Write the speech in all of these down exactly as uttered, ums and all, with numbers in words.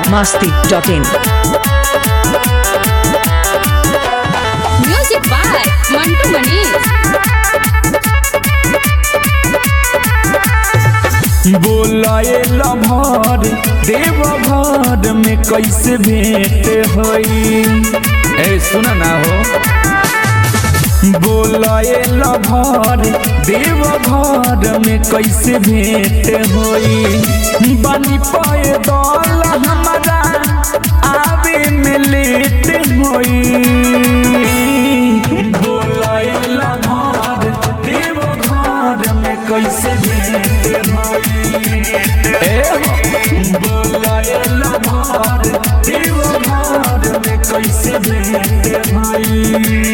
masti dot in. Music by Mantu Manish. बोलाए lover देव घर में कैसे भेंट होई। ए सुना ना हो। बोलाए लभर देव घर में कैसे भेंट होई। बनी पाए दल हमारा आवे में लेट होई। बोलाए लभर देव घर में कैसे भेंट होई। बोलाए लभर देव घर में कैसे भेंट होई।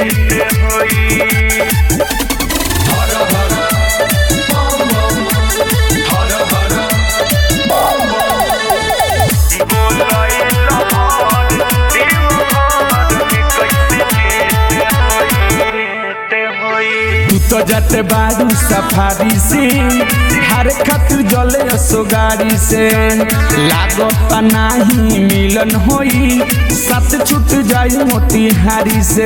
तू तो जाते बारू सफारी से हर खत जले सो गाड़ी से लागत नाही मिलन होई। साथ छूट जाई मोतिहारी से।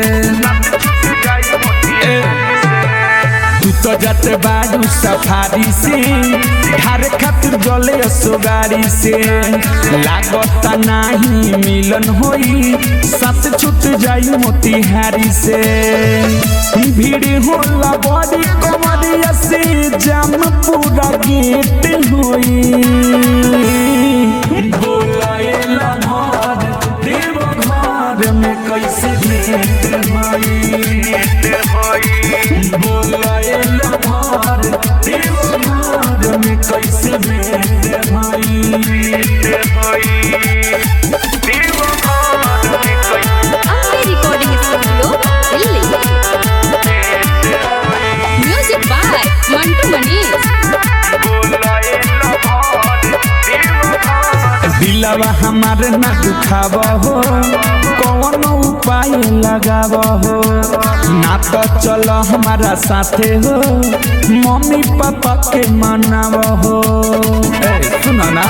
ए, तू तो जाते बारू सफारी से हर खत जले सो गाड़ी से लागत नाही मिलन होई। साथ छूट जाई मोतिहारी से। भीड़ होला बड़ी कमरिया से जाम पूरा गेट होई। बोलाए लभर देव घर में कैसे भेंट होई। बोलाए लभर देव घर में कैसे भेंट होई। Ambe Recording Studio, Delhi. Music by Mantu Manish. दिलवा हमार ना दुखाव हो कौन उपाय लगाव हो। ना तो चल हमारा साथे हो मम्मी पापा के मनाव हो। ए सुनो ना।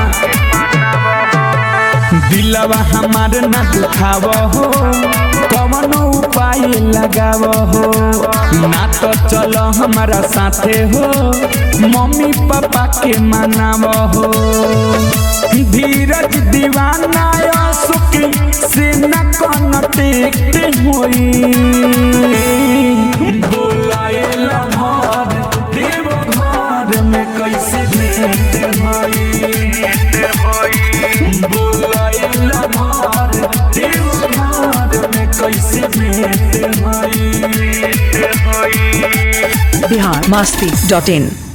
दिलवा हमार ना दुखाव हो कौन उपाय लगाव हो। ना तो चल हमारा साथे हो मम्मी पापा के मनाव हो। धीरज दीवाना सुख से न कनेक्ट होई। बोलाए लभर देव घर में कैसे भेंट होई। बोलाए लभर देव घर में कैसे भेंट होई। Bihar masti dot in.